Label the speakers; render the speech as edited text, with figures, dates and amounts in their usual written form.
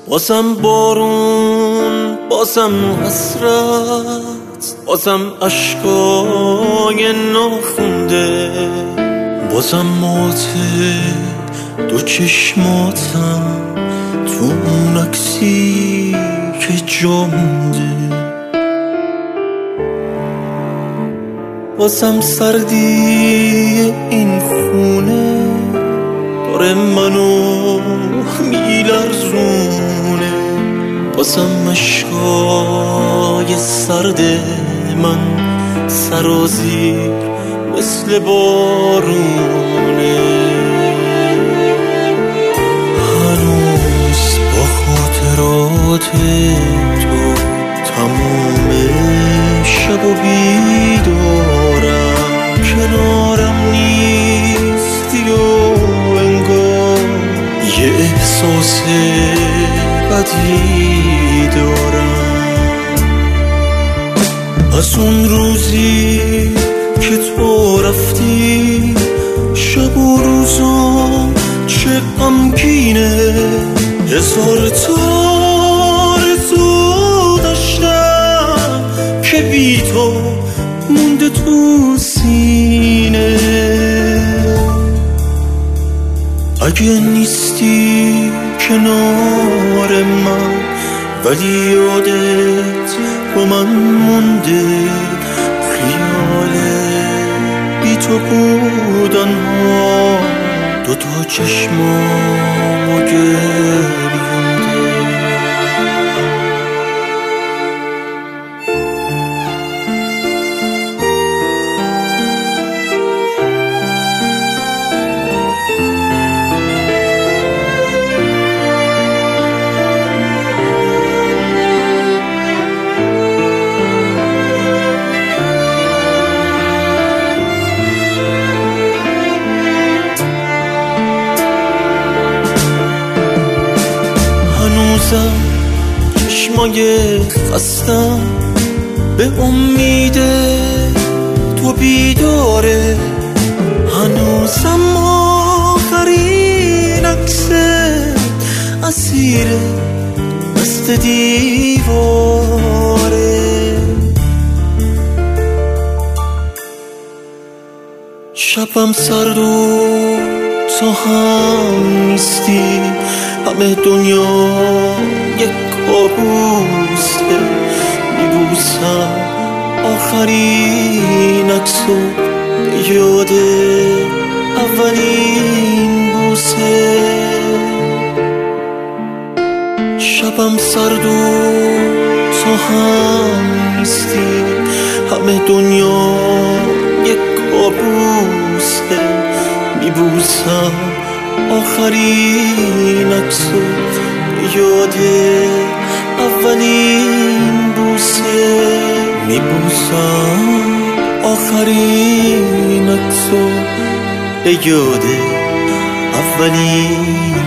Speaker 1: بازم بارون، بازم حسرت، بازم عشقای ناخونده، بازم مات دو چشماتم تو اون عکسی که جا مونده. بازم سردی این خونه داره منو میلرزونه، بازم عشقای سرد من سرازیر مثل بارونه. هنوز با خاطرات تو تموم شب و بیدارم، کنارم نیستی و انگار یه احساس بدی دارم. از اون روزی که تو رفتی شب و روزا چه غمگینه، هزار تا آرزو داشتم که بی تو مونده تو سینه. اگه نیستی کنار من ولی یادت با من مونده، خیال بی تو بودن ها دوتا چشمامو گریونده. هنوزم چشمای خستم به امید تو بیداره، هنوزم آخرین عکس اسیر دست دیواره. شبم سرد و تو هم نیستی، همه دنیا یک کابوسه، میبوسم آخرین عکسو به یاد اولین بوسه. شبم سرد و تو هم نیستی، همه دنیا یک کابوسه، میبوسم آخرین عکسو به یاد اولین بوسه، میبوسم آخرین عکسو به یاد اولین